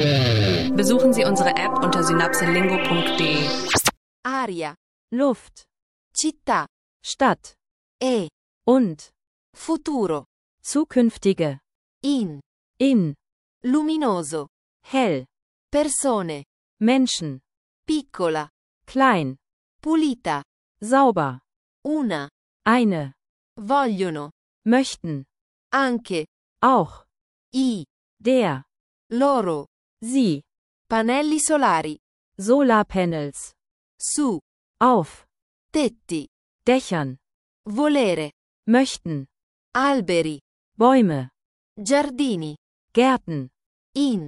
Besuchen Sie unsere App unter synapselingo.de. Aria, Luft, città, Stadt e und futuro, zukünftige, in, luminoso, hell, persone, Menschen, piccola, klein, pulita, sauber, una, eine, vogliono, möchten, anche, auch, i, der, loro, sie, pannelli solari, Solarpanels, su, auf, tetti, Dächern, volere, möchten, alberi, Bäume, giardini, Gärten, in,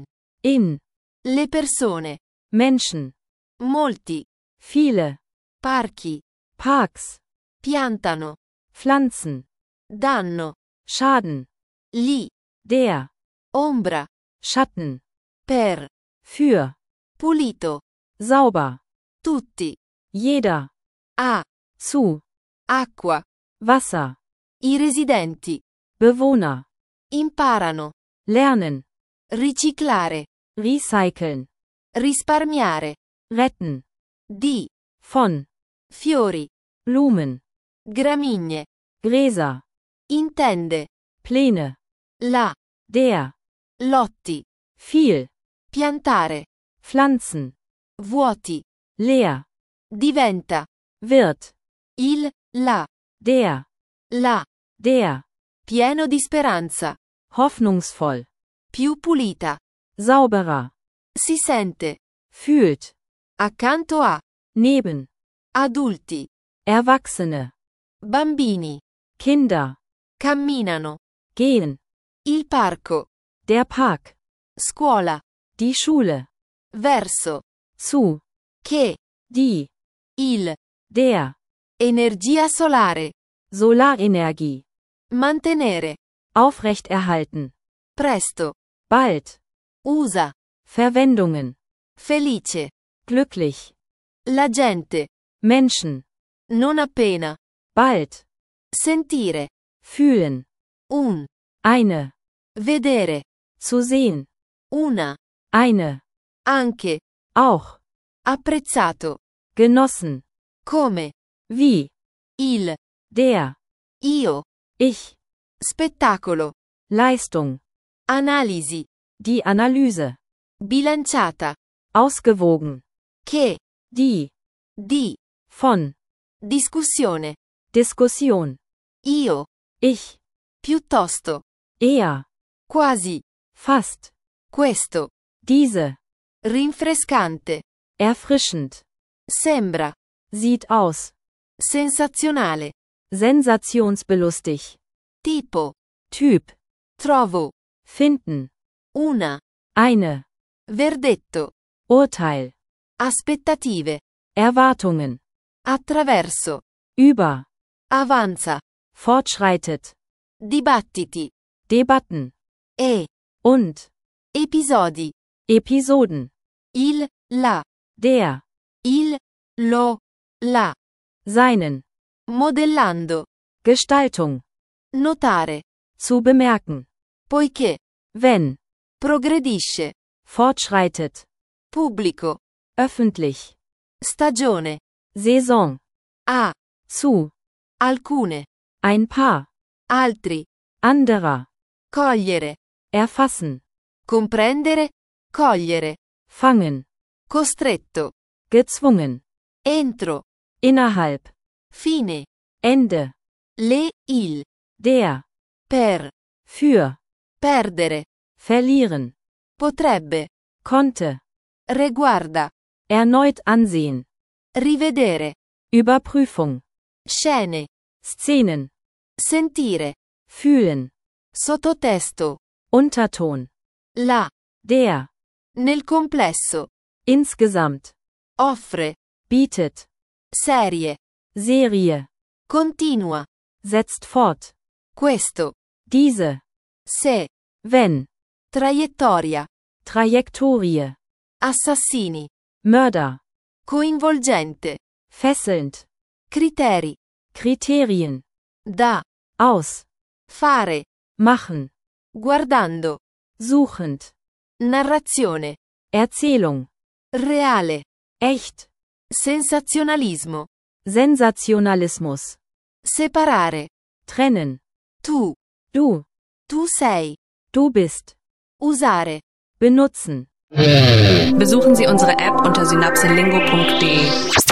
le persone, Menschen, molti, viele, parchi, Parks, piantano, Pflanzen, danno, Schaden, gli, der, ombra, Schatten, per, für, pulito, sauber, tutti, jeder, a, zu, acqua, Wasser, i residenti, Bewohner, imparano, lernen, riciclare, recyceln, risparmiare, retten, di, von, fiori, Blumen, gramigne, Gräser, intende, Pläne, la, der, lotti, viel, piantare, Pflanzen, vuoti, leer, diventa, wird, il, la, der, pieno di speranza, hoffnungsvoll, più pulita, sauberer, si sente, fühlt, accanto a, neben, adulti, Erwachsene, bambini, Kinder, camminano, gehen, il parco, der Park, scuola, die Schule, verso, zu, che, die, il, der, energia solare, Solarenergie, mantenere, aufrechterhalten, presto, bald, usa, Verwendungen, felice, glücklich, la gente, Menschen, non appena, bald, sentire, fühlen, eine, vedere, zu sehen, una, eine, anche, auch, apprezzato, genossen, come, wie, il, der, io, ich, spettacolo, Leistung, analisi, die Analyse, bilanciata, ausgewogen, che, die, di, von, discussione, Diskussion, io, ich, piuttosto, eher, quasi, fast, questo, diese, rinfrescante, erfrischend, sembra, sieht aus, sensazionale, sensationsbelustig, tipo, Typ, trovo, finden, una, eine, verdetto, Urteil, aspettative, Erwartungen, attraverso, über, avanza, fortschreitet, dibattiti, Debatten, e, und, episodi, Episoden, il, la, der, il, lo, la, seinen, modellando, Gestaltung, notare, zu bemerken, poiché, wenn, progredisce, fortschreitet, pubblico, öffentlich, stagione, Saison, a, zu, alcune, ein paar, altri, anderer, cogliere, erfassen, comprendere, cogliere, fangen, costretto, gezwungen, entro, innerhalb, fine, Ende, le, il, der, per, für, perdere, verlieren, potrebbe, konnte, reguarda, erneut ansehen, rivedere, Überprüfung, scene, Szenen, sentire, fühlen, sottotesto, Unterton, la, der, nel complesso, insgesamt, offre, bietet, serie, Serie, continua, setzt fort, questo, diese, se, wenn, traiettoria, Trajektorie, assassini, Mörder, coinvolgente, fesselnd, criteri, Kriterien, da, aus, fare, machen, guardando, suchend, narrazione, Erzählung, reale, echt, sensazionalismo, Sensationalismus, separare, trennen, tu sei, du bist, usare. benutzen. Besuchen Sie unsere App unter synapselingo.de.